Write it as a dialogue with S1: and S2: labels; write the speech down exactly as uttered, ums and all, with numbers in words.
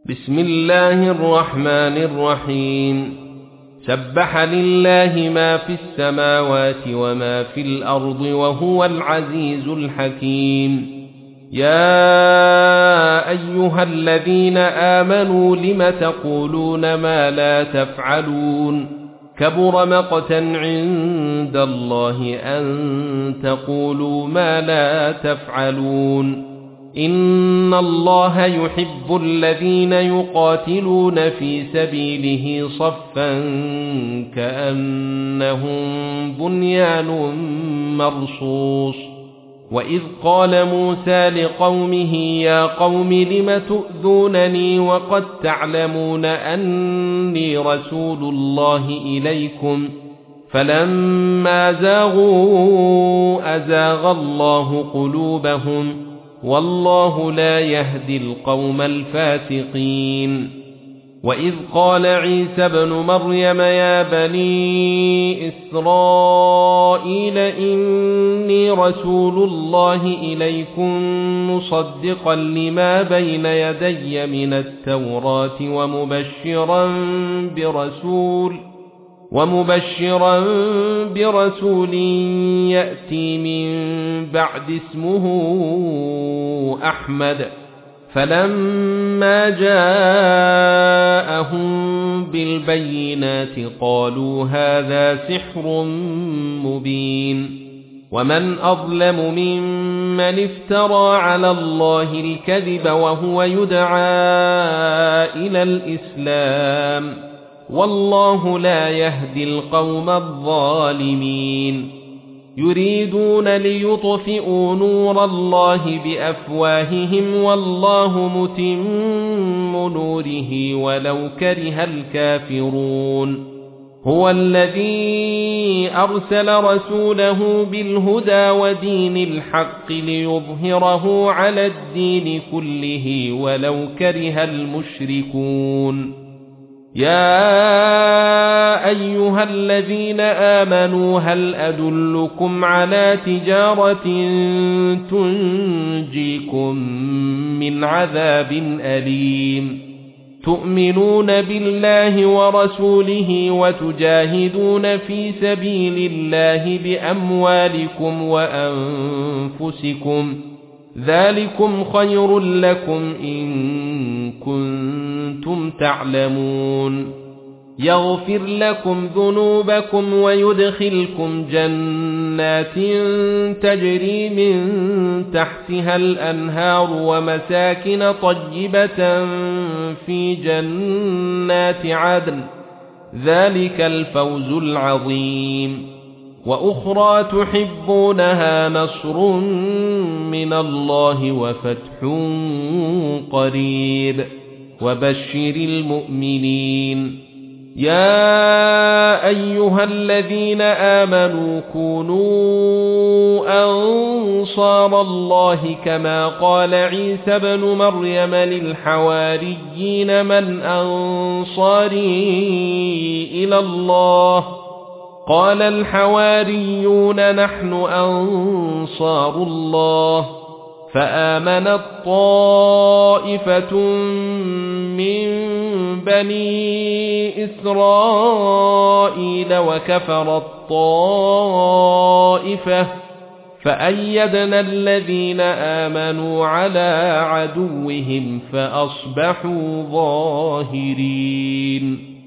S1: بسم الله الرحمن الرحيم سبح لله ما في السماوات وما في الأرض وهو العزيز الحكيم. يا أيها الذين آمنوا لم تقولون ما لا تفعلون كبر مقتا عند الله أن تقولوا ما لا تفعلون. إن الله يحب الذين يقاتلون في سبيله صفا كأنهم بنيان مرصوص. وإذ قال موسى لقومه يا قوم لم تؤذونني وقد تعلمون أني رسول الله إليكم فلما زاغوا أزاغ الله قلوبهم والله لا يهدي القوم الفاسقين. وإذ قال عيسى ابن مريم يا بني إسرائيل إني رسول الله إليكم مصدقا لما بين يدي من التوراة ومبشرا برسول ومبشرا برسول يأتي من بعد اسمه أحمد. فلما جاءهم بالبينات قالوا هذا سحر مبين. ومن أظلم ممن افترى على الله الكذب وهو يدعى إلى الإسلام والله لا يهدي القوم الظالمين. يريدون ليطفئوا نور الله بأفواههم والله متم نوره ولو كره الكافرون. هو الذي أرسل رسوله بالهدى ودين الحق ليظهره على الدين كله ولو كره المشركون. يا أيها الذين آمنوا هل أدلكم على تجارة تنجيكم من عذاب أليم تؤمنون بالله ورسوله وتجاهدون في سبيل الله بأموالكم وأنفسكم ذلكم خير لكم إن كنتم تعلمون. يغفر لكم ذنوبكم ويدخلكم جنات تجري من تحتها الأنهار ومساكن طيبة في جنات عدن ذلك الفوز العظيم. وأخرى تحبونها نصر من الله وفتح قريب وبشر المؤمنين. يا أيها الذين آمنوا كونوا أنصار الله كما قال عيسى ابن مريم للحواريين من أنصاري إلى الله قال الحواريون نحن أنصار الله. فآمنت طائفة من بني إسرائيل وكفرت طائفة فأيدنا الذين آمنوا على عدوهم فأصبحوا ظاهرين.